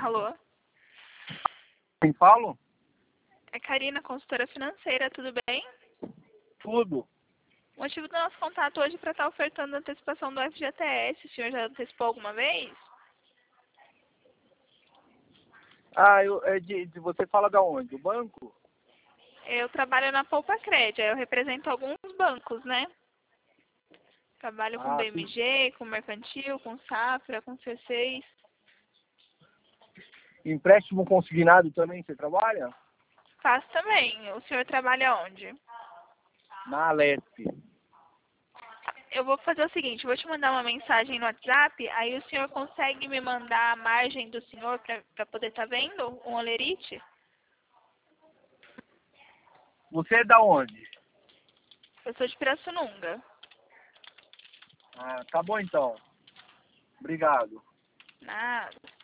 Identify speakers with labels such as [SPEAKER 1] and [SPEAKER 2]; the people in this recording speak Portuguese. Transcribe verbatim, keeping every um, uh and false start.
[SPEAKER 1] Alô?
[SPEAKER 2] Quem falo?
[SPEAKER 1] É Karina, consultora financeira, tudo bem?
[SPEAKER 2] Tudo.
[SPEAKER 1] O motivo do nosso contato hoje é para estar ofertando a antecipação do F G T S. O senhor já antecipou alguma vez?
[SPEAKER 2] Ah, eu, é de, de- você fala da onde? Do banco?
[SPEAKER 1] Eu trabalho na Poupa Cred, eu represento alguns bancos, né? Trabalho com
[SPEAKER 2] Ah,
[SPEAKER 1] B M
[SPEAKER 2] sim.
[SPEAKER 1] G, com Mercantil, com Safra, com C seis.
[SPEAKER 2] Empréstimo consignado também você trabalha?
[SPEAKER 1] Faço também. O senhor trabalha onde?
[SPEAKER 2] Na Alesp.
[SPEAKER 1] Eu vou fazer o seguinte, eu vou te mandar uma mensagem no WhatsApp, aí o senhor consegue me mandar a margem do senhor para poder estar vendo um olerite?
[SPEAKER 2] Você é da onde?
[SPEAKER 1] Eu sou de Pirassununga.
[SPEAKER 2] Ah, tá bom então. Obrigado.
[SPEAKER 1] Nada.